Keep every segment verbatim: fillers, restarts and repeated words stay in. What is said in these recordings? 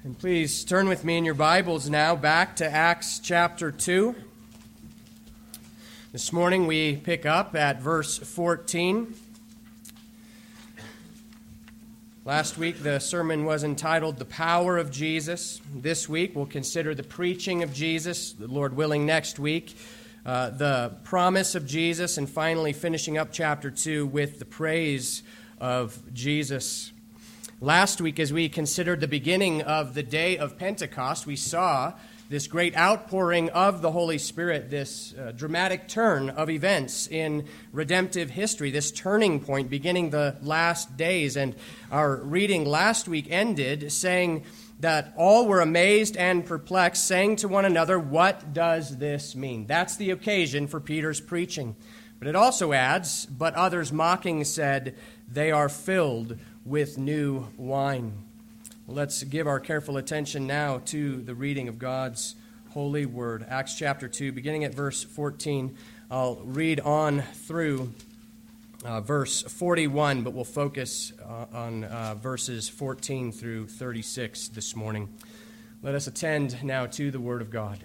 And please turn with me in your Bibles now back to Acts chapter two. This morning we pick up at verse fourteen. Last week the sermon was entitled The Power of Jesus. This week we'll consider the preaching of Jesus, the Lord willing next week, uh, the promise of Jesus, and finally finishing up chapter two with the praise of Jesus. Last week, as we considered the beginning of the day of Pentecost, we saw this great outpouring of the Holy Spirit, this uh, dramatic turn of events in redemptive history, this turning point beginning the last days. And our reading last week ended saying that all were amazed and perplexed, saying to one another, "What does this mean?" That's the occasion for Peter's preaching. But it also adds, "But others mocking said, they are filled with new wine." Let's give our careful attention now to the reading of God's holy word. Acts chapter two, beginning at verse fourteen. I'll read on through uh, verse forty-one, but we'll focus uh, on uh, verses fourteen through thirty-six this morning. Let us attend now to the word of God.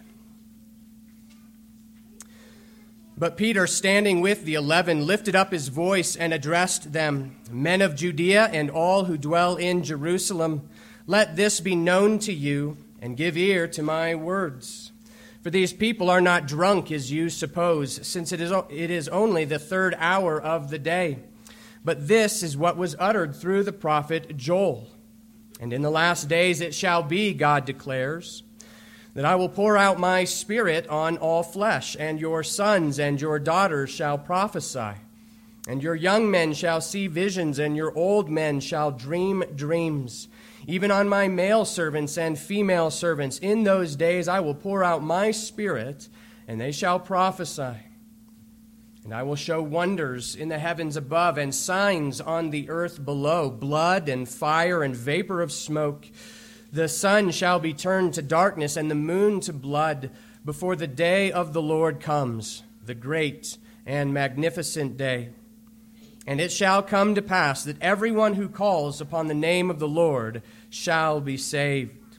But Peter, standing with the eleven, lifted up his voice and addressed them, "Men of Judea and all who dwell in Jerusalem, let this be known to you, and give ear to my words. For these people are not drunk, as you suppose, since it is, it is only the third hour of the day. But this is what was uttered through the prophet Joel. And in the last days it shall be, God declares, that I will pour out my Spirit on all flesh, and your sons and your daughters shall prophesy, and your young men shall see visions, and your old men shall dream dreams. Even on my male servants and female servants, in those days I will pour out my Spirit, and they shall prophesy. And I will show wonders in the heavens above, and signs on the earth below, blood and fire and vapor of smoke. The sun shall be turned to darkness and the moon to blood before the day of the Lord comes, the great and magnificent day. And it shall come to pass that everyone who calls upon the name of the Lord shall be saved.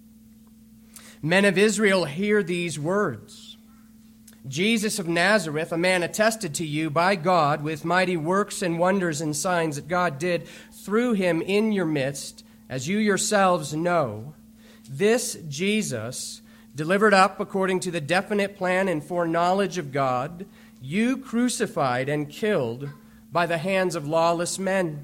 Men of Israel, hear these words. Jesus of Nazareth, a man attested to you by God with mighty works and wonders and signs that God did through him in your midst, as you yourselves know, this Jesus, delivered up according to the definite plan and foreknowledge of God, you crucified and killed by the hands of lawless men.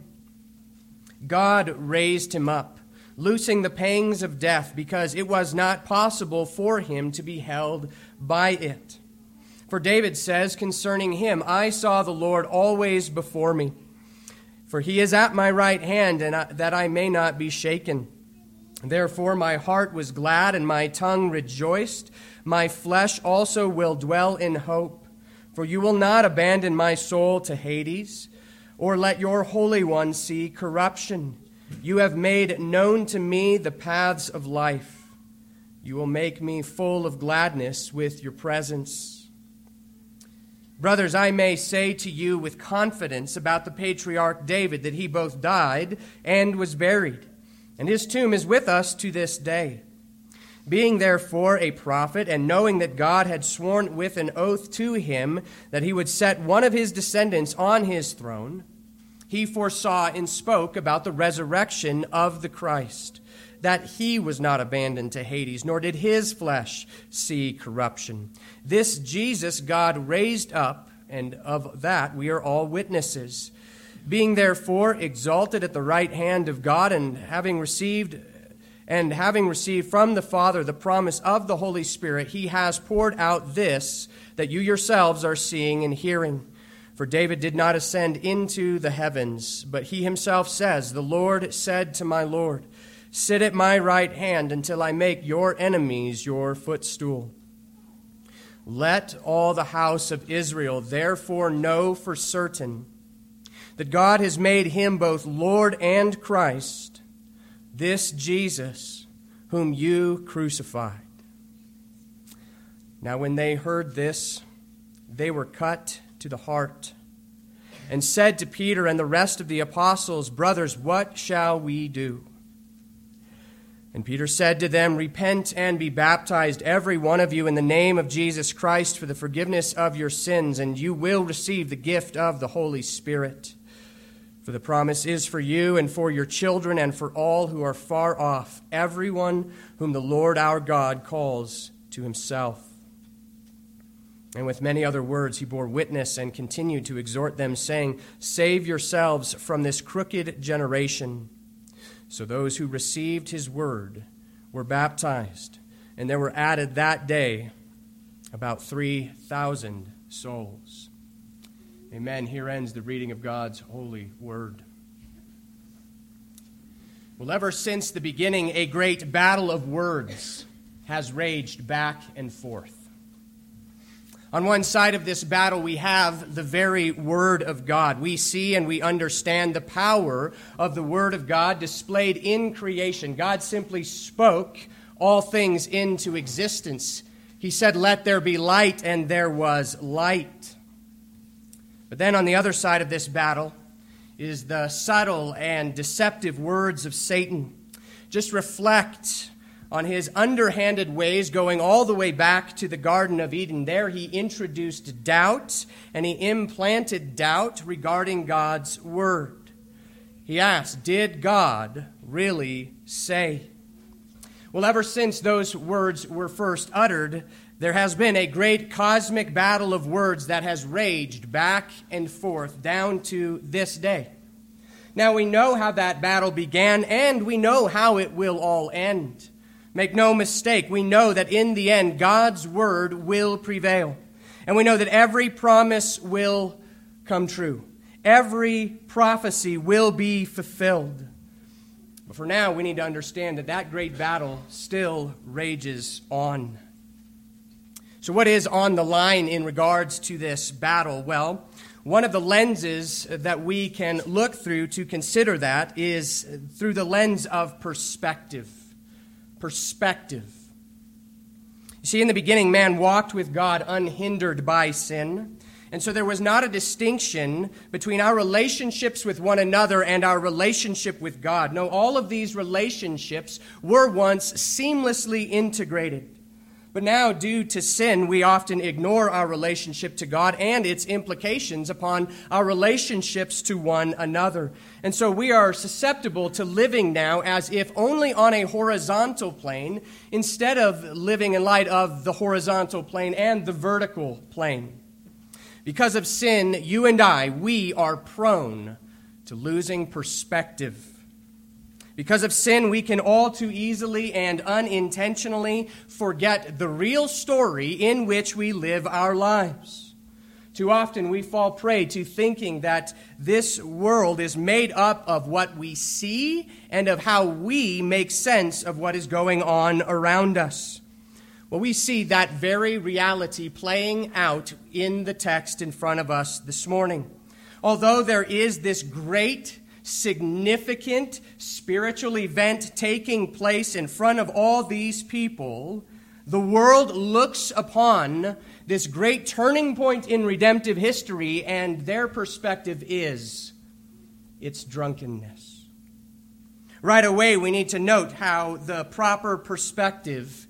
God raised him up, loosing the pangs of death, because it was not possible for him to be held by it. For David says concerning him, I saw the Lord always before me. For he is at my right hand, and I, that I may not be shaken. Therefore my heart was glad, and my tongue rejoiced. My flesh also will dwell in hope. For you will not abandon my soul to Hades, or let your Holy One see corruption. You have made known to me the paths of life. You will make me full of gladness with your presence. Brothers, I may say to you with confidence about the patriarch David that he both died and was buried, and his tomb is with us to this day. Being therefore a prophet, and knowing that God had sworn with an oath to him that he would set one of his descendants on his throne, he foresaw and spoke about the resurrection of the Christ, that he was not abandoned to Hades, nor did his flesh see corruption. This Jesus God raised up, and of that we are all witnesses. Being therefore exalted at the right hand of God, and having received and having received from the Father the promise of the Holy Spirit, he has poured out this that you yourselves are seeing and hearing. For David did not ascend into the heavens, but he himself says, the Lord said to my Lord, sit at my right hand until I make your enemies your footstool. Let all the house of Israel therefore know for certain that God has made him both Lord and Christ, this Jesus whom you crucified. Now when they heard this, they were cut to the heart, and said to Peter and the rest of the apostles, brothers, what shall we do? And Peter said to them, "Repent and be baptized, every one of you, in the name of Jesus Christ for the forgiveness of your sins, and you will receive the gift of the Holy Spirit. For the promise is for you and for your children and for all who are far off, everyone whom the Lord our God calls to himself." And with many other words he bore witness and continued to exhort them, saying, "Save yourselves from this crooked generation." So those who received his word were baptized, and there were added that day about three thousand souls. Amen. Here ends the reading of God's holy word. Well, ever since the beginning, a great battle of words has raged back and forth. On one side of this battle, we have the very Word of God. We see and we understand the power of the Word of God displayed in creation. God simply spoke all things into existence. He said, "Let there be light," and there was light. But then on the other side of this battle is the subtle and deceptive words of Satan. Just reflect on his underhanded ways going all the way back to the Garden of Eden. There he introduced doubt, and he implanted doubt regarding God's word. He asked, "Did God really say?" Well, ever since those words were first uttered, there has been a great cosmic battle of words that has raged back and forth down to this day. Now we know how that battle began, and we know how it will all end. Make no mistake, we know that in the end, God's word will prevail. And we know that every promise will come true. Every prophecy will be fulfilled. But for now, we need to understand that that great battle still rages on. So what is on the line in regards to this battle? Well, one of the lenses that we can look through to consider that is through the lens of perspective. Perspective. You see, in the beginning, man walked with God unhindered by sin. And so there was not a distinction between our relationships with one another and our relationship with God. No, all of these relationships were once seamlessly integrated. But now, due to sin, we often ignore our relationship to God and its implications upon our relationships to one another. And so we are susceptible to living now as if only on a horizontal plane, instead of living in light of the horizontal plane and the vertical plane. Because of sin, you and I, we are prone to losing perspective. Because of sin, we can all too easily and unintentionally forget the real story in which we live our lives. Too often we fall prey to thinking that this world is made up of what we see and of how we make sense of what is going on around us. Well, we see that very reality playing out in the text in front of us this morning. Although there is this great significant spiritual event taking place in front of all these people, the world looks upon this great turning point in redemptive history, and their perspective is its drunkenness. Right away, we need to note how the proper perspective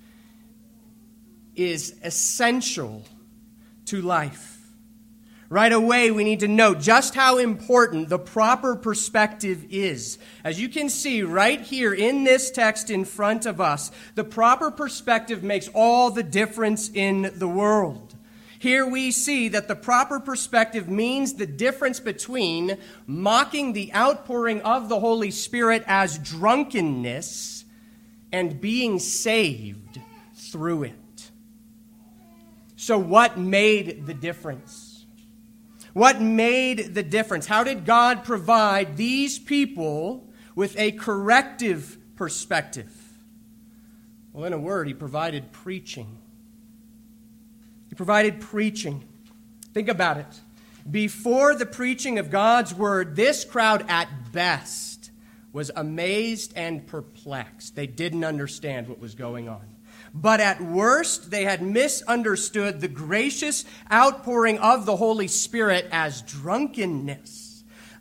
is essential to life. Right away, we need to note just how important the proper perspective is. As you can see right here in this text in front of us, the proper perspective makes all the difference in the world. Here we see that the proper perspective means the difference between mocking the outpouring of the Holy Spirit as drunkenness and being saved through it. So what made the difference? What made the difference? How did God provide these people with a corrective perspective? Well, in a word, he provided preaching. He provided preaching. Think about it. Before the preaching of God's word, this crowd at best was amazed and perplexed. They didn't understand what was going on. But at worst, they had misunderstood the gracious outpouring of the Holy Spirit as drunkenness,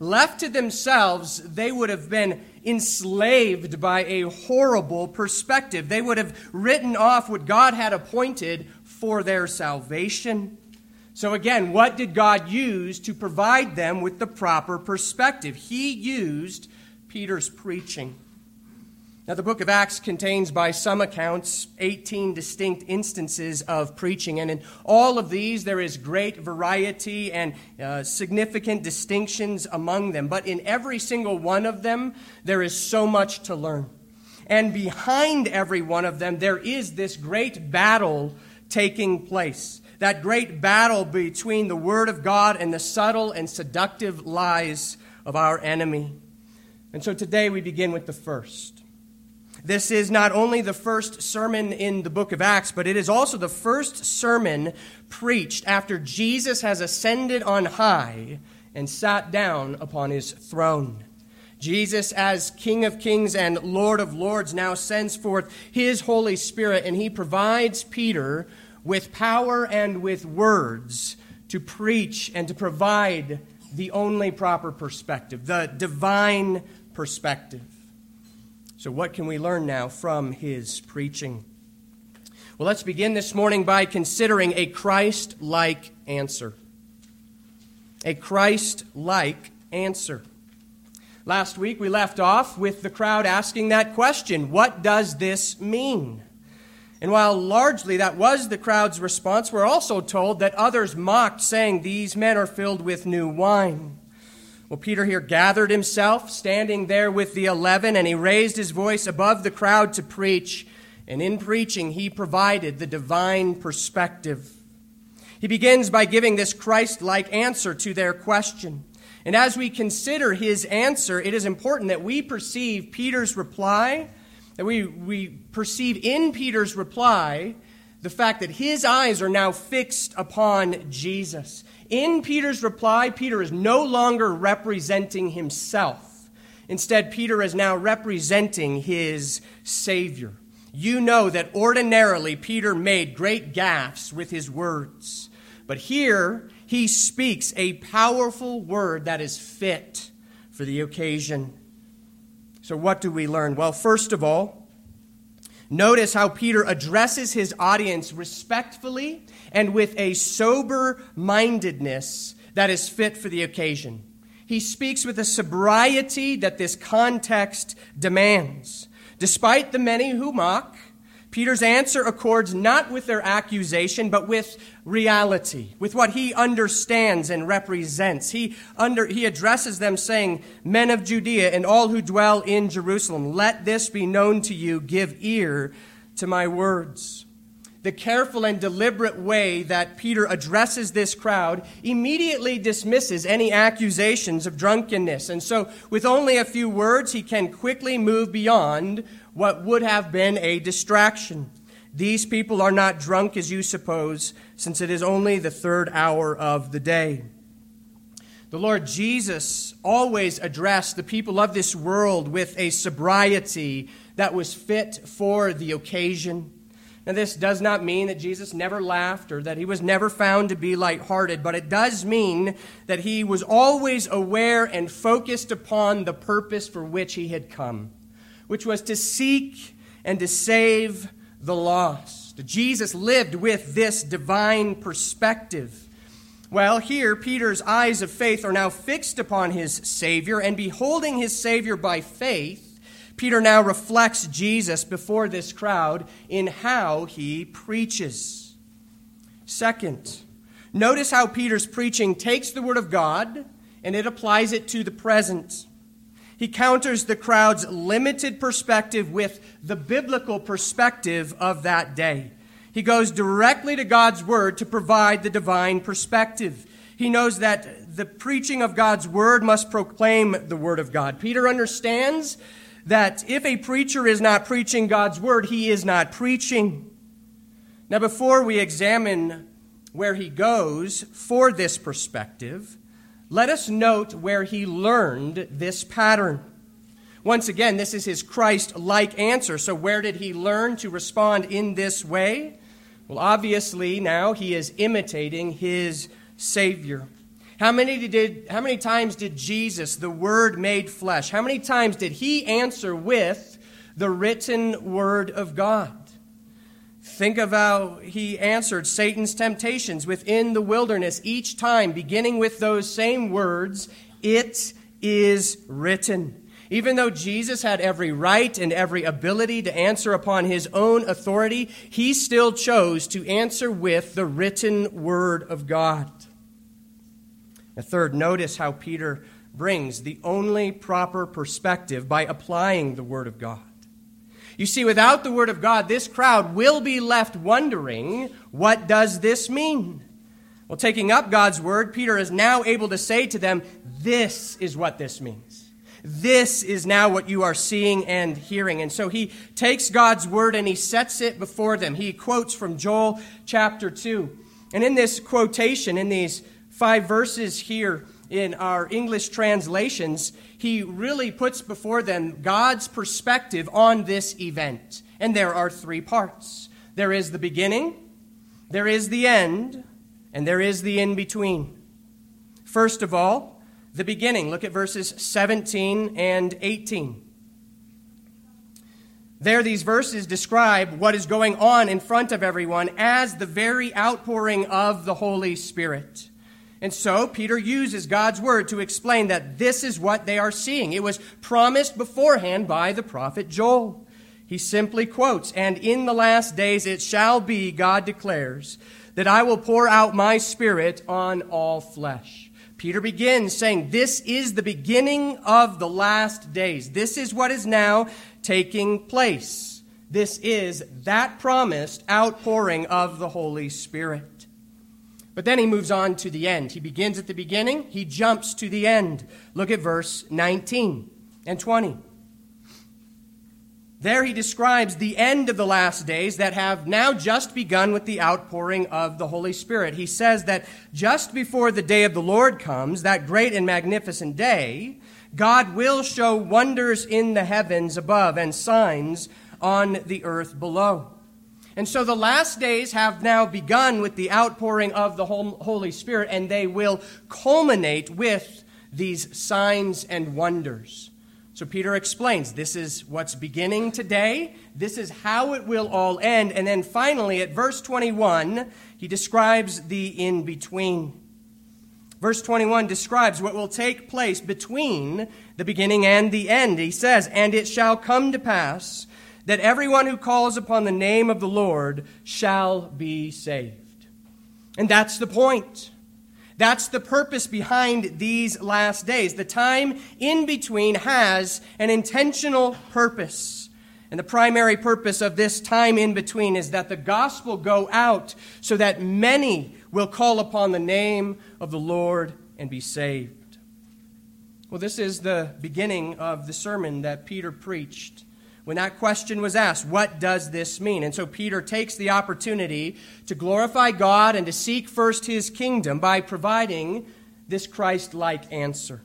left to themselves, they would have been enslaved by a horrible perspective. They would have written off what God had appointed for their salvation. So again, what did God use to provide them with the proper perspective? He used Peter's preaching. Now, the book of Acts contains, by some accounts, eighteen distinct instances of preaching. And in all of these, there is great variety and uh, significant distinctions among them. But in every single one of them, there is so much to learn. And behind every one of them, there is this great battle taking place. That great battle between the Word of God and the subtle and seductive lies of our enemy. And so today we begin with the first. This is not only the first sermon in the book of Acts, but it is also the first sermon preached after Jesus has ascended on high and sat down upon his throne. Jesus, as King of Kings and Lord of Lords, now sends forth his Holy Spirit, and he provides Peter with power and with words to preach and to provide the only proper perspective, the divine perspective. So what can we learn now from his preaching? Well, let's begin this morning by considering a Christ-like answer. A Christ-like answer. Last week we left off with the crowd asking that question, what does this mean? And while largely that was the crowd's response, we're also told that others mocked, saying, these men are filled with new wine. Well, Peter here gathered himself, standing there with the eleven, and he raised his voice above the crowd to preach. And in preaching, he provided the divine perspective. He begins by giving this Christ-like answer to their question. And as we consider his answer, it is important that we perceive Peter's reply, that we, we perceive in Peter's reply the fact that his eyes are now fixed upon Jesus. In Peter's reply, Peter is no longer representing himself. Instead, Peter is now representing his Savior. You know that ordinarily Peter made great gaffes with his words. But here, he speaks a powerful word that is fit for the occasion. So what do we learn? Well, first of all, notice how Peter addresses his audience respectfully and with a sober-mindedness that is fit for the occasion. He speaks with a sobriety that this context demands. Despite the many who mock, Peter's answer accords not with their accusation, but with reality, with what he understands and represents. He, under, he addresses them saying, men of Judea and all who dwell in Jerusalem, let this be known to you, give ear to my words. The careful and deliberate way that Peter addresses this crowd immediately dismisses any accusations of drunkenness. And so with only a few words, he can quickly move beyond what would have been a distraction. These people are not drunk as you suppose, since it is only the third hour of the day. The Lord Jesus always addressed the people of this world with a sobriety that was fit for the occasion. Now, this does not mean that Jesus never laughed or that he was never found to be lighthearted, but it does mean that he was always aware and focused upon the purpose for which he had come, which was to seek and to save the lost. Jesus lived with this divine perspective. Well, here, Peter's eyes of faith are now fixed upon his Savior, and beholding his Savior by faith, Peter now reflects Jesus before this crowd in how he preaches. Second, notice how Peter's preaching takes the Word of God and it applies it to the present. He counters the crowd's limited perspective with the biblical perspective of that day. He goes directly to God's Word to provide the divine perspective. He knows that the preaching of God's Word must proclaim the Word of God. Peter understands that if a preacher is not preaching God's word, he is not preaching. Now, before we examine where he goes for this perspective, let us note where he learned this pattern. Once again, this is his Christ-like answer. So where did he learn to respond in this way? Well, obviously now he is imitating his Savior. How many did how many times did Jesus, the Word made flesh, how many times did he answer with the written Word of God? Think of how he answered Satan's temptations within the wilderness, each time beginning with those same words, "It is written." Even though Jesus had every right and every ability to answer upon his own authority, he still chose to answer with the written Word of God. A third, notice how Peter brings the only proper perspective by applying the Word of God. You see, without the Word of God, this crowd will be left wondering, what does this mean? Well, taking up God's Word, Peter is now able to say to them, this is what this means. This is now what you are seeing and hearing. And so he takes God's Word and he sets it before them. He quotes from Joel chapter two. And in this quotation, in these five verses here in our English translations, he really puts before them God's perspective on this event. And there are three parts. There is the beginning, there is the end, and there is the in-between. First of all, the beginning. Look at verses seventeen and eighteen. There, these verses describe what is going on in front of everyone as the very outpouring of the Holy Spirit. And so Peter uses God's Word to explain that this is what they are seeing. It was promised beforehand by the prophet Joel. He simply quotes, "And in the last days it shall be, God declares, that I will pour out my Spirit on all flesh." Peter begins saying, this is the beginning of the last days. This is what is now taking place. This is that promised outpouring of the Holy Spirit. But then he moves on to the end. He begins at the beginning. He jumps to the end. Look at verse nineteen and twenty. There he describes the end of the last days that have now just begun with the outpouring of the Holy Spirit. He says that just before the day of the Lord comes, that great and magnificent day, God will show wonders in the heavens above and signs on the earth below. And so the last days have now begun with the outpouring of the Holy Spirit, and they will culminate with these signs and wonders. So Peter explains, this is what's beginning today. This is how it will all end. And then finally, at verse twenty-one, he describes the in-between. Verse twenty-one describes what will take place between the beginning and the end. He says, "And it shall come to pass that everyone who calls upon the name of the Lord shall be saved." And that's the point. That's the purpose behind these last days. The time in between has an intentional purpose. And the primary purpose of this time in between is that the gospel go out so that many will call upon the name of the Lord and be saved. Well, this is the beginning of the sermon that Peter preached when that question was asked, what does this mean? And so Peter takes the opportunity to glorify God and to seek first his kingdom by providing this Christ-like answer.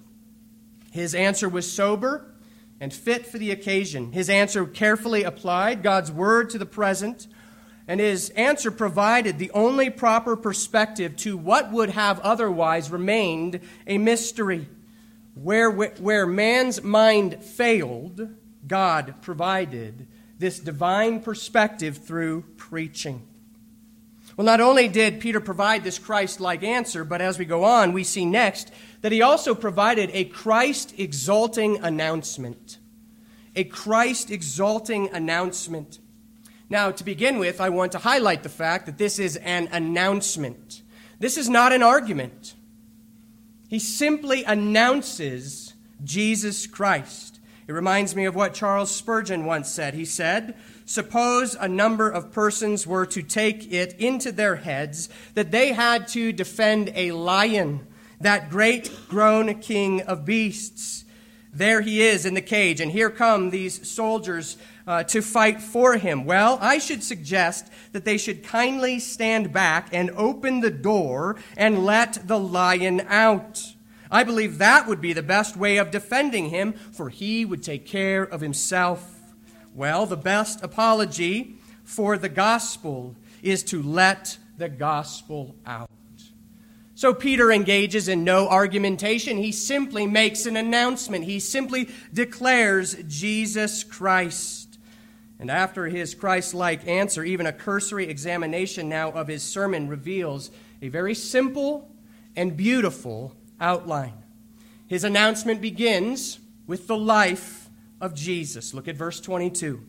His answer was sober and fit for the occasion. His answer carefully applied God's word to the present, and his answer provided the only proper perspective to what would have otherwise remained a mystery. Where, where man's mind failed, God provided this divine perspective through preaching. Well, not only did Peter provide this Christ-like answer, but as we go on, we see next that he also provided a Christ-exalting announcement. A Christ-exalting announcement. Now, to begin with, I want to highlight the fact that this is an announcement. This is not an argument. He simply announces Jesus Christ. It reminds me of what Charles Spurgeon once said. He said, "Suppose a number of persons were to take it into their heads that they had to defend a lion, that great grown king of beasts. There he is in the cage, and here come these soldiers uh, to fight for him. Well, I should suggest that they should kindly stand back and open the door and let the lion out. I believe that would be the best way of defending him, for he would take care of himself. Well, the best apology for the gospel is to let the gospel out." So Peter engages in no argumentation. He simply makes an announcement. He simply declares Jesus Christ. And after his Christ-like answer, even a cursory examination now of his sermon reveals a very simple and beautiful outline. His announcement begins with the life of Jesus. Look at verse twenty-two.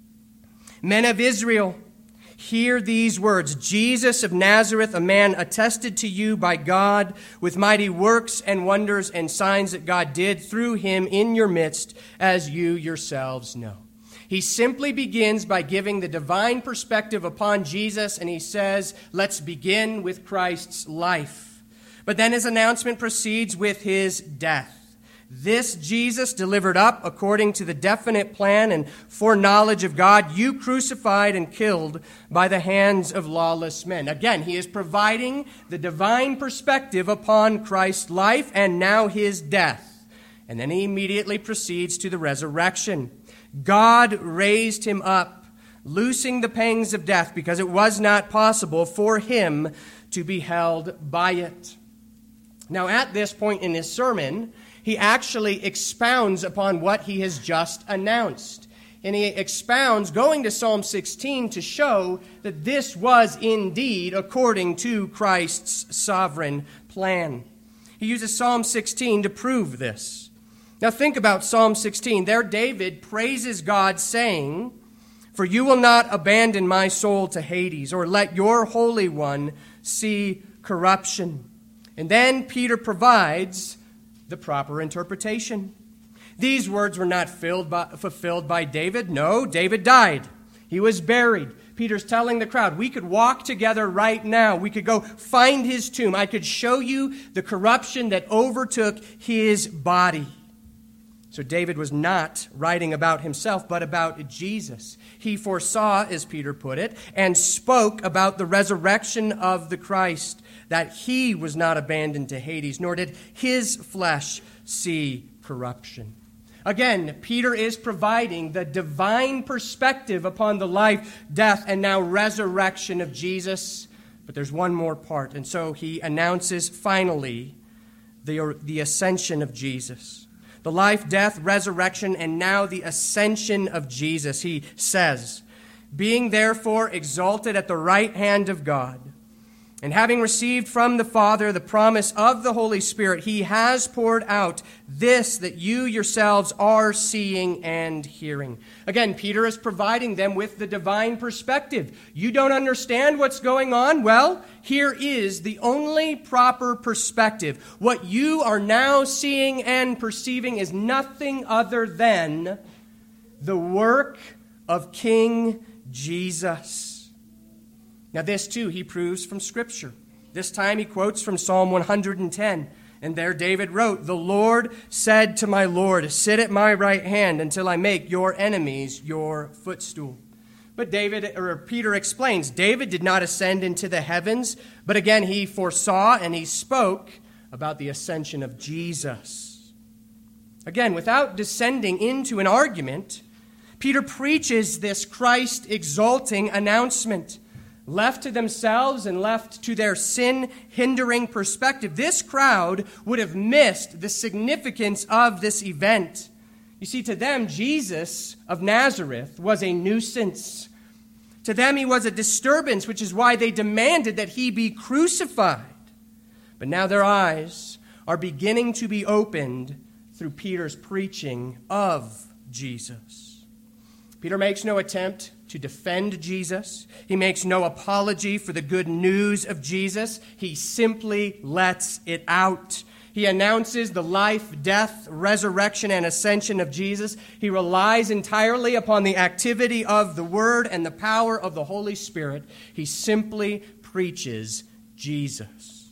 Men of Israel, hear these words. Jesus of Nazareth, a man attested to you by God with mighty works and wonders and signs that God did through him in your midst, as you yourselves know. He simply begins by giving the divine perspective upon Jesus, and he says, let's begin with Christ's life. But then his announcement proceeds with his death. This Jesus delivered up according to the definite plan and foreknowledge of God, you crucified and killed by the hands of lawless men. Again, he is providing the divine perspective upon Christ's life and now his death. And then he immediately proceeds to the resurrection. God raised him up, loosing the pangs of death, because it was not possible for him to be held by it. Now, at this point in his sermon, he actually expounds upon what he has just announced. And he expounds, going to Psalm sixteen, to show that this was indeed according to Christ's sovereign plan. He uses Psalm sixteen to prove this. Now think about Psalm sixteen. There David praises God, saying, "For you will not abandon my soul to Hades, or let your Holy One see corruption." And then Peter provides the proper interpretation. These words were not filled by, fulfilled by David. No, David died. He was buried. Peter's telling the crowd, we could walk together right now. We could go find his tomb. I could show you the corruption that overtook his body. So David was not writing about himself, but about Jesus. He foresaw, as Peter put it, and spoke about the resurrection of the Christ, that he was not abandoned to Hades, nor did his flesh see corruption. Again, Peter is providing the divine perspective upon the life, death, and now resurrection of Jesus. But there's one more part, and so he announces finally the, the ascension of Jesus. The life, death, resurrection, and now the ascension of Jesus. He says, being therefore exalted at the right hand of God, and having received from the Father the promise of the Holy Spirit, he has poured out this that you yourselves are seeing and hearing. Again, Peter is providing them with the divine perspective. You don't understand what's going on? Well, here is the only proper perspective. What you are now seeing and perceiving is nothing other than the work of King Jesus. Now this too he proves from Scripture. This time he quotes from Psalm one hundred ten. And there David wrote, "The Lord said to my Lord, sit at my right hand until I make your enemies your footstool." But David, or Peter explains, David did not ascend into the heavens, but again he foresaw and he spoke about the ascension of Jesus. Again, without descending into an argument, Peter preaches this Christ-exalting announcement. Left to themselves and left to their sin-hindering perspective, this crowd would have missed the significance of this event. You see, to them, Jesus of Nazareth was a nuisance. To them, he was a disturbance, which is why they demanded that he be crucified. But now their eyes are beginning to be opened through Peter's preaching of Jesus. Peter makes no attempt to defend Jesus. He makes no apology for the good news of Jesus. He simply lets it out. He announces the life, death, resurrection, and ascension of Jesus. He relies entirely upon the activity of the Word and the power of the Holy Spirit. He simply preaches Jesus.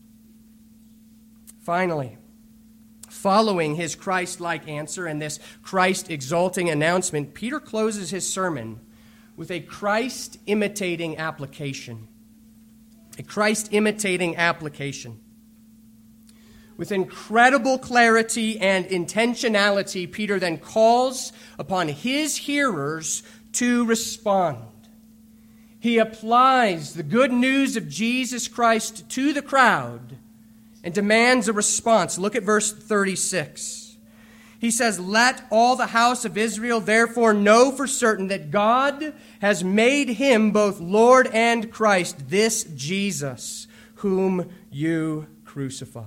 Finally, following his Christ-like answer and this Christ-exalting announcement, Peter closes his sermon with a Christ-imitating application. A Christ-imitating application. With incredible clarity and intentionality, Peter then calls upon his hearers to respond. He applies the good news of Jesus Christ to the crowd and demands a response. Look at verse thirty-six. He says, "Let all the house of Israel therefore know for certain that God has made him both Lord and Christ, this Jesus, whom you crucified."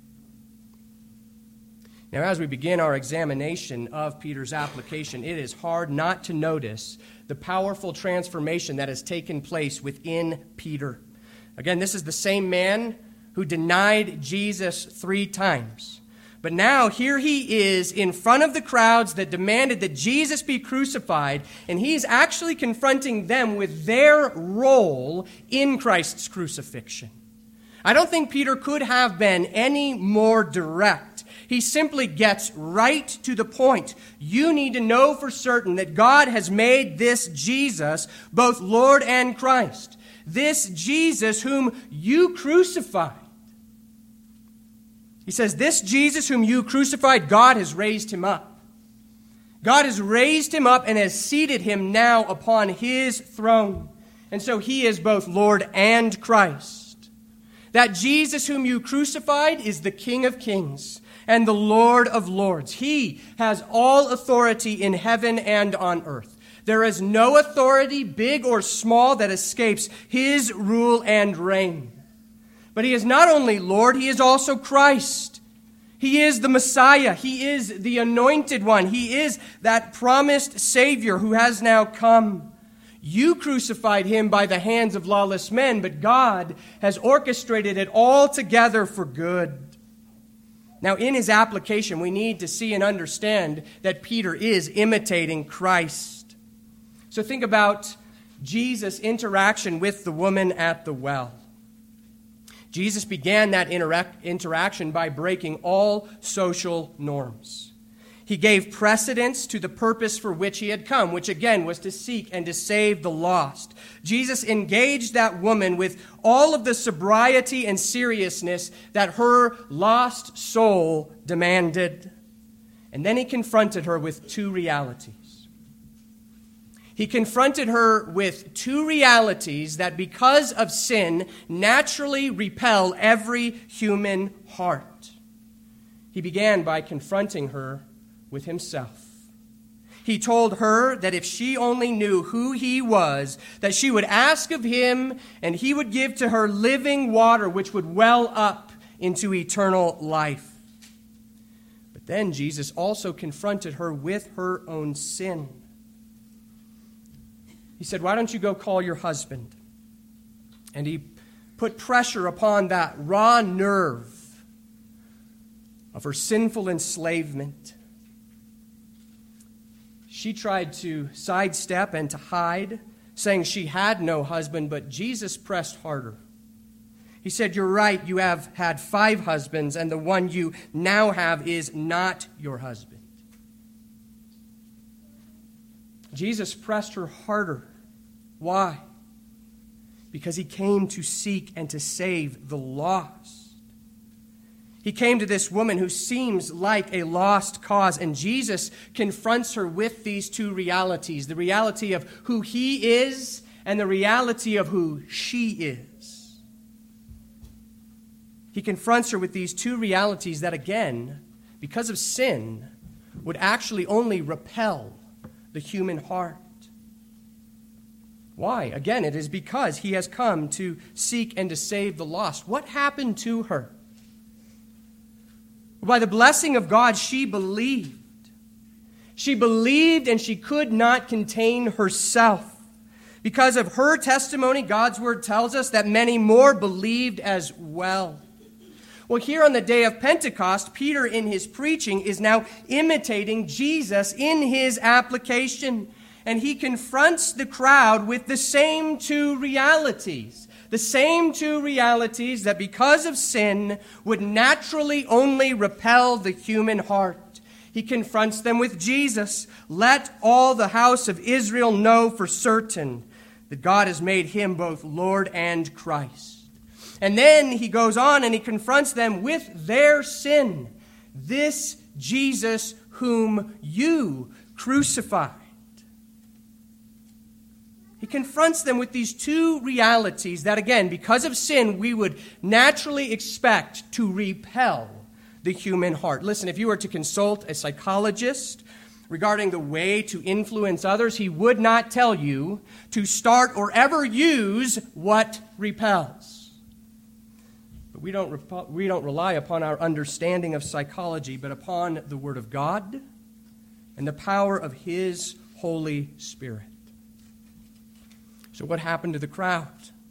Now, as we begin our examination of Peter's application, it is hard not to notice the powerful transformation that has taken place within Peter. Again, this is the same man who denied Jesus three times. But now here he is in front of the crowds that demanded that Jesus be crucified, and he's actually confronting them with their role in Christ's crucifixion. I don't think Peter could have been any more direct. He simply gets right to the point. You need to know for certain that God has made this Jesus both Lord and Christ. This Jesus whom you crucified. He says, this Jesus whom you crucified, God has raised him up. God has raised him up and has seated him now upon his throne. And so he is both Lord and Christ. That Jesus whom you crucified is the King of Kings and the Lord of Lords. He has all authority in heaven and on earth. There is no authority, big or small, that escapes his rule and reign. But he is not only Lord, he is also Christ. He is the Messiah. He is the anointed one. He is that promised Savior who has now come. You crucified him by the hands of lawless men, but God has orchestrated it all together for good. Now, in his application, we need to see and understand that Peter is imitating Christ. So think about Jesus' interaction with the woman at the well. Jesus began that interac- interaction by breaking all social norms. He gave precedence to the purpose for which he had come, which again was to seek and to save the lost. Jesus engaged that woman with all of the sobriety and seriousness that her lost soul demanded. And then he confronted her with two realities. He confronted her with two realities that, because of sin, naturally repel every human heart. He began by confronting her with himself. He told her that if she only knew who he was, that she would ask of him and he would give to her living water which would well up into eternal life. But then Jesus also confronted her with her own sin. He said, "Why don't you go call your husband?" And he put pressure upon that raw nerve of her sinful enslavement. She tried to sidestep and to hide, saying she had no husband, but Jesus pressed harder. He said, "You're right, you have had five husbands, and the one you now have is not your husband." Jesus pressed her harder. Why? Because he came to seek and to save the lost. He came to this woman who seems like a lost cause, and Jesus confronts her with these two realities, the reality of who he is and the reality of who she is. He confronts her with these two realities that, again, because of sin, would actually only repel the human heart. Why? Again, it is because he has come to seek and to save the lost. What happened to her? By the blessing of God, she believed. She believed and she could not contain herself. Because of her testimony, God's word tells us that many more believed as well. Well, here on the day of Pentecost, Peter in his preaching is now imitating Jesus in his application. And he confronts the crowd with the same two realities. The same two realities that because of sin would naturally only repel the human heart. He confronts them with Jesus. Let all the house of Israel know for certain that God has made him both Lord and Christ. And then he goes on and he confronts them with their sin. This Jesus whom you crucified. He confronts them with these two realities that, again, because of sin, we would naturally expect to repel the human heart. Listen, if you were to consult a psychologist regarding the way to influence others, he would not tell you to start or ever use what repels. But we don't, rep- we don't rely upon our understanding of psychology, but upon the Word of God and the power of His Holy Spirit. So what happened to the crowd?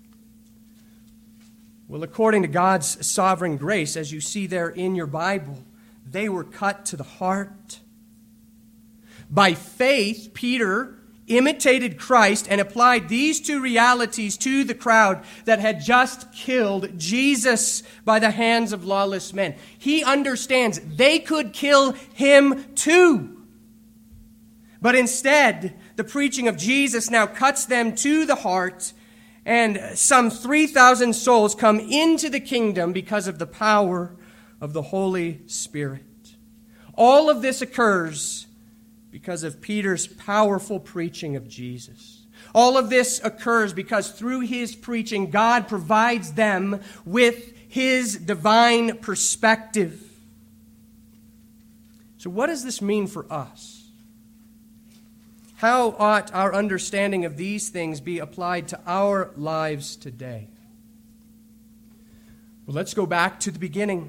Well, according to God's sovereign grace, as you see there in your Bible, they were cut to the heart. By faith, Peter imitated Christ and applied these two realities to the crowd that had just killed Jesus by the hands of lawless men. He understands they could kill him too. But instead, the preaching of Jesus now cuts them to the heart, and some three thousand souls come into the kingdom because of the power of the Holy Spirit. All of this occurs because of Peter's powerful preaching of Jesus. All of this occurs because through his preaching, God provides them with His divine perspective. So what does this mean for us? How ought our understanding of these things be applied to our lives today? Well, let's go back to the beginning.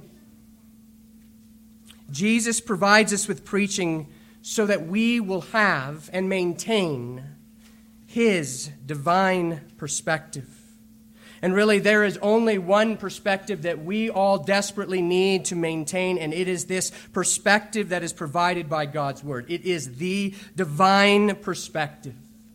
Jesus provides us with preaching so that we will have and maintain His divine perspective. And really, there is only one perspective that we all desperately need to maintain, and it is this perspective that is provided by God's Word. It is the divine perspective.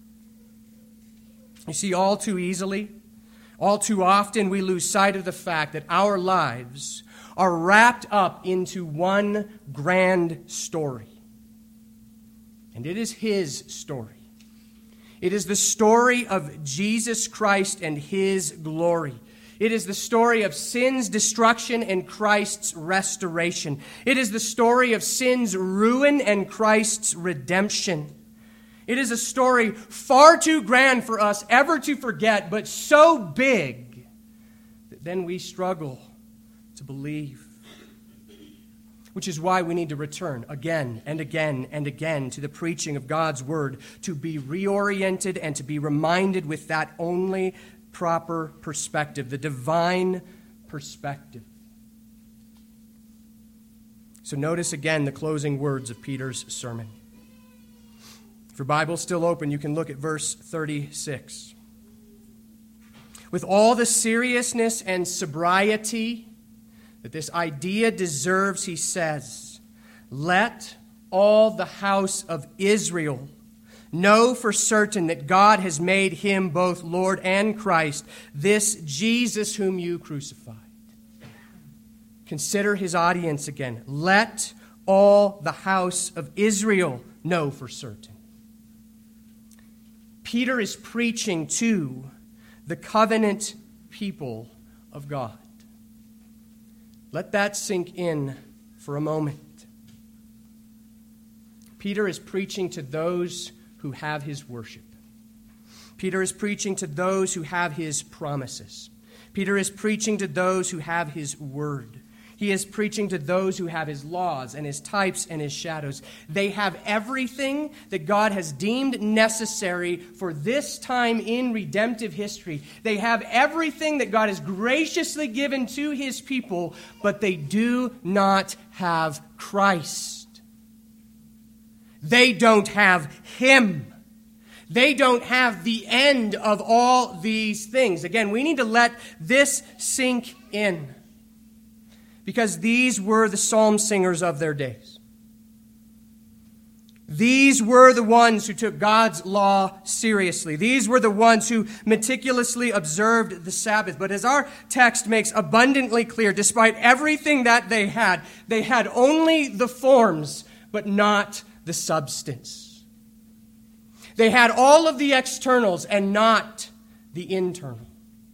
You see, all too easily, all too often, we lose sight of the fact that our lives are wrapped up into one grand story. And it is His story. It is the story of Jesus Christ and His glory. It is the story of sin's destruction and Christ's restoration. It is the story of sin's ruin and Christ's redemption. It is a story far too grand for us ever to forget, but so big that then we struggle to believe. Which is why we need to return again and again and again to the preaching of God's Word, to be reoriented and to be reminded with that only proper perspective, the divine perspective. So notice again the closing words of Peter's sermon. If your Bible's still open, you can look at verse thirty-six. With all the seriousness and sobriety that this idea deserves, he says, let all the house of Israel know for certain that God has made Him both Lord and Christ, this Jesus whom you crucified. Consider his audience again. Let all the house of Israel know for certain. Peter is preaching to the covenant people of God. Let that sink in for a moment. Peter is preaching to those who have his worship. Peter is preaching to those who have his promises. Peter is preaching to those who have his word. He is preaching to those who have his laws and his types and his shadows. They have everything that God has deemed necessary for this time in redemptive history. They have everything that God has graciously given to His people, but they do not have Christ. They don't have Him. They don't have the end of all these things. Again, we need to let this sink in, because these were the psalm singers of their days. These were the ones who took God's law seriously. These were the ones who meticulously observed the Sabbath. But as our text makes abundantly clear, despite everything that they had, they had only the forms, but not the substance. They had all of the externals and not the internal.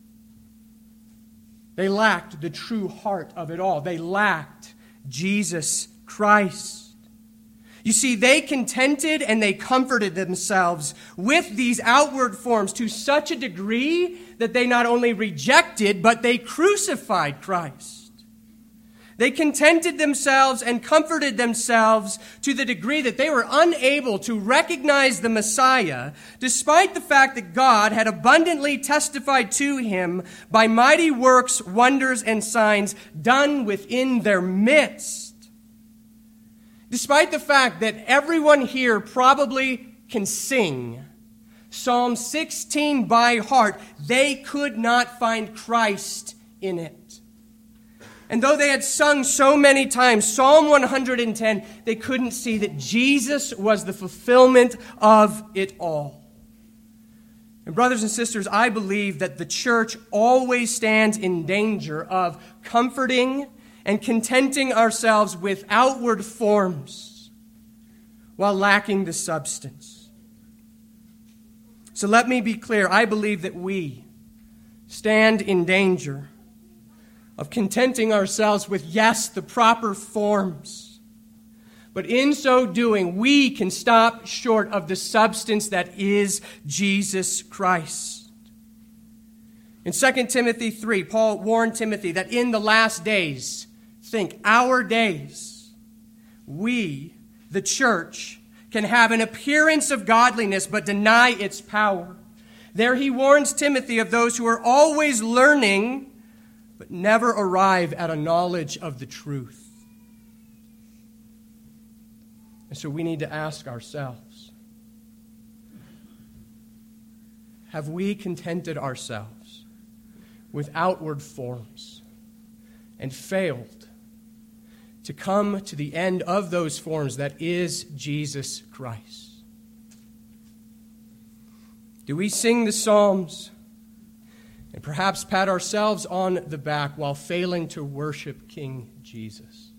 They lacked the true heart of it all. They lacked Jesus Christ. You see, they contented and they comforted themselves with these outward forms to such a degree that they not only rejected, but they crucified Christ. They contented themselves and comforted themselves to the degree that they were unable to recognize the Messiah, despite the fact that God had abundantly testified to him by mighty works, wonders, and signs done within their midst. Despite the fact that everyone here probably can sing Psalm sixteen by heart, they could not find Christ in it. And though they had sung so many times Psalm one hundred ten, they couldn't see that Jesus was the fulfillment of it all. And brothers and sisters, I believe that the church always stands in danger of comforting and contenting ourselves with outward forms while lacking the substance. So let me be clear. I believe that we stand in danger of contenting ourselves with, yes, the proper forms. But in so doing, we can stop short of the substance that is Jesus Christ. In Second Timothy three, Paul warned Timothy that in the last days, think our days, we, the church, can have an appearance of godliness but deny its power. There he warns Timothy of those who are always learning but never arrive at a knowledge of the truth. And so we need to ask ourselves, have we contented ourselves with outward forms and failed to come to the end of those forms that is Jesus Christ? Do we sing the Psalms and perhaps pat ourselves on the back while failing to worship King Jesus?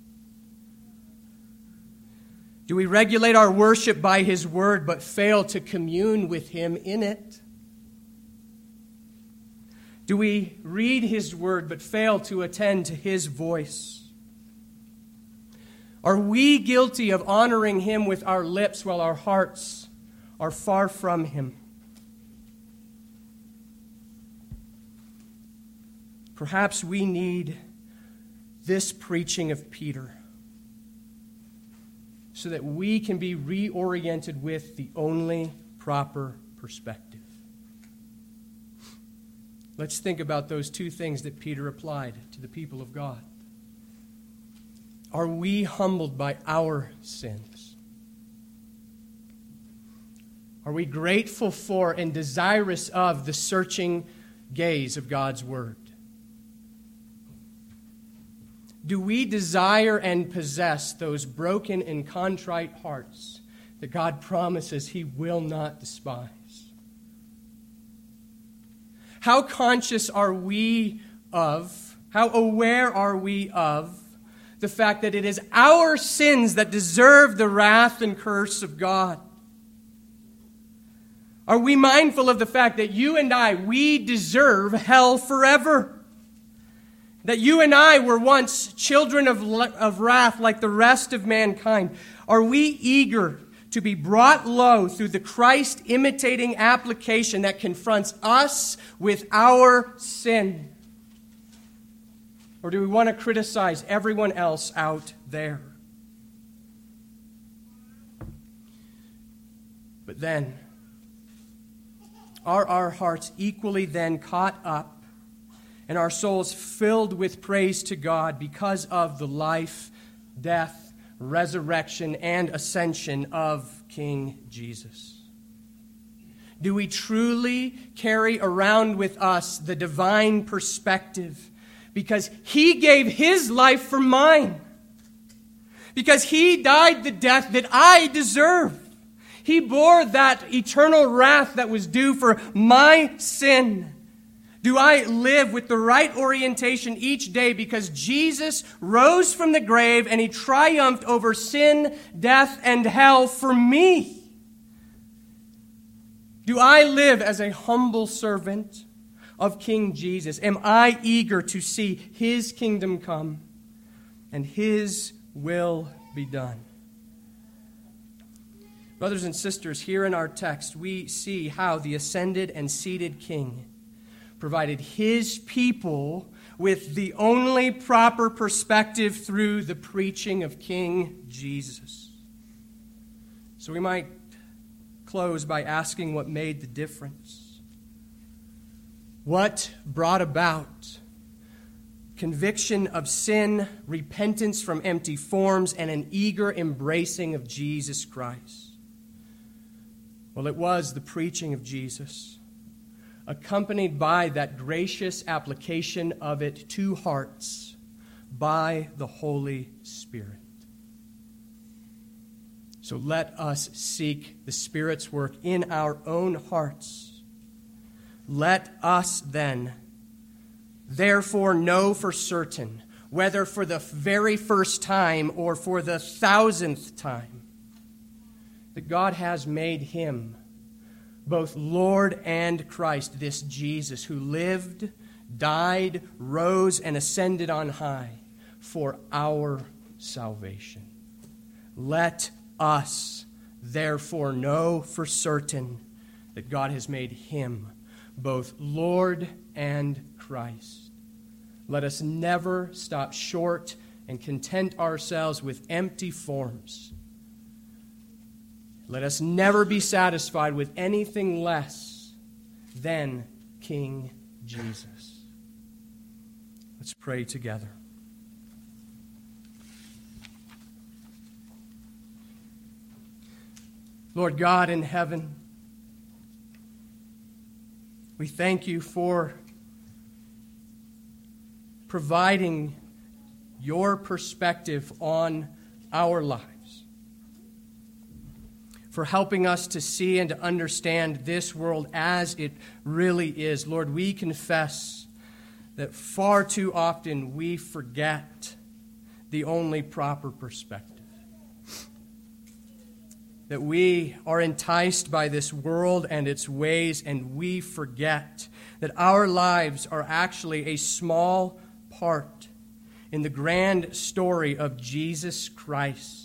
Do we regulate our worship by his word but fail to commune with him in it? Do we read his word but fail to attend to his voice? Are we guilty of honoring him with our lips while our hearts are far from him? Perhaps we need this preaching of Peter so that we can be reoriented with the only proper perspective. Let's think about those two things that Peter applied to the people of God. Are we humbled by our sins? Are we grateful for and desirous of the searching gaze of God's word? Do we desire and possess those broken and contrite hearts that God promises he will not despise? How conscious are we of, how aware are we of the fact that it is our sins that deserve the wrath and curse of God? Are we mindful of the fact that you and I, we deserve hell forever? That you and I were once children of, of wrath like the rest of mankind. Are we eager to be brought low through the Christ-imitating application that confronts us with our sin? Or do we want to criticize everyone else out there? But then, are our hearts equally then caught up and our souls filled with praise to God because of the life, death, resurrection, and ascension of King Jesus? Do we truly carry around with us the divine perspective because he gave his life for mine? Because he died the death that I deserve. He bore that eternal wrath that was due for my sin. Do I live with the right orientation each day because Jesus rose from the grave and he triumphed over sin, death, and hell for me? Do I live as a humble servant of King Jesus? Am I eager to see his kingdom come and his will be done? Brothers and sisters, here in our text, we see how the ascended and seated King provided his people with the only proper perspective through the preaching of King Jesus. So we might close by asking what made the difference. What brought about conviction of sin, repentance from empty forms, and an eager embracing of Jesus Christ? Well, it was the preaching of Jesus, accompanied by that gracious application of it to hearts by the Holy Spirit. So let us seek the Spirit's work in our own hearts. Let us then, therefore, know for certain, whether for the very first time or for the thousandth time, that God has made him both Lord and Christ, this Jesus who lived, died, rose, and ascended on high for our salvation. Let us, therefore, know for certain that God has made him both Lord and Christ. Let us never stop short and content ourselves with empty forms. Let us never be satisfied with anything less than King Jesus. Let's pray together. Lord God in heaven, we thank you for providing your perspective on our lives, for helping us to see and to understand this world as it really is. Lord, we confess that far too often we forget the only proper perspective. That we are enticed by this world and its ways, and we forget that our lives are actually a small part in the grand story of Jesus Christ.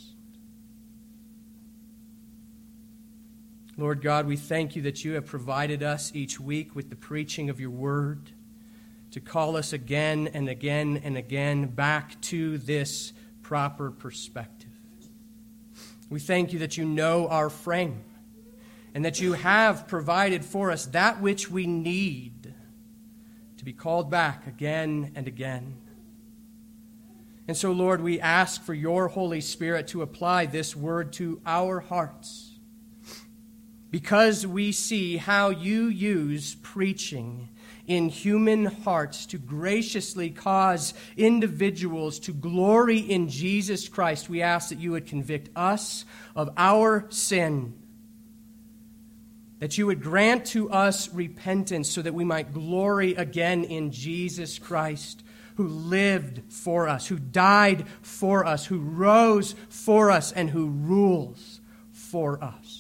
Lord God, we thank you that you have provided us each week with the preaching of your word to call us again and again and again back to this proper perspective. We thank you that you know our frame and that you have provided for us that which we need to be called back again and again. And so, Lord, we ask for your Holy Spirit to apply this word to our hearts, because we see how you use preaching in human hearts to graciously cause individuals to glory in Jesus Christ. We ask that you would convict us of our sin, that you would grant to us repentance so that we might glory again in Jesus Christ, who lived for us, who died for us, who rose for us, and who rules for us.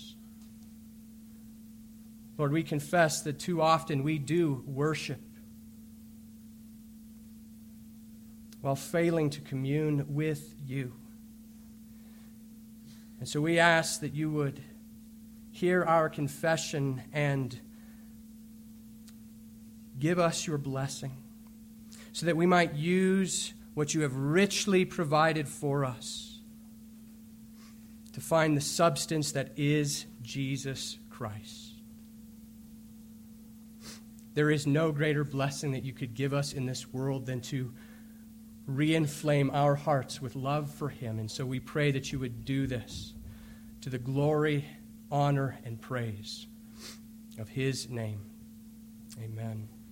Lord, we confess that too often we do worship while failing to commune with you. And so we ask that you would hear our confession and give us your blessing so that we might use what you have richly provided for us to find the substance that is Jesus Christ. There is no greater blessing that you could give us in this world than to re-inflame our hearts with love for him. And so we pray that you would do this to the glory, honor, and praise of his name. Amen.